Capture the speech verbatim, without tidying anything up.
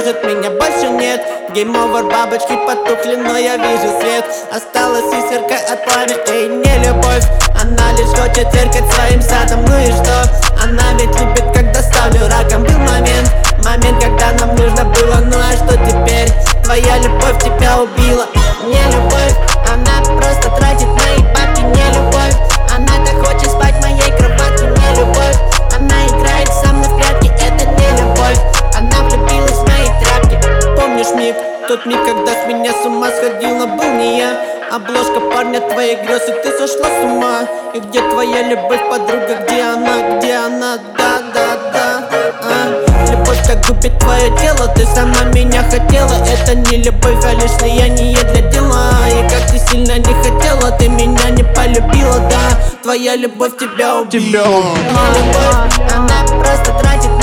может меня больше нет. Game over, бабочки потухли, но я вижу свет. Осталась искорка от пламени, эй, не любовь. Она лишь хочет церковь своим садом, ну и что? Она ведь любит, когда ставлю раком. Был момент, момент, когда нам нужно было, ну а что теперь? Твоя любовь тебя убила. Не любовь, она просто тратит мои бабки. Не любовь, она так хочет спать в моей кроватке. Не любовь, она играет со мной в прятки. Это не любовь, она влюбилась в мои тряпки. Помнишь миг, тот миг, когда с меня с ума сходил, но был не я. Обложка парня твоих грез, и ты сошла с ума. И где твоя любовь, подруга, где она, где она, да, да, да, а. Любовь так губит твое тело, ты сама меня хотела. Это не любовь, а лишь влияние для дела. И как ты сильно не хотела, ты меня не полюбила, да. Твоя любовь тебя убила. Тебя убила. Не любовь, она просто тратит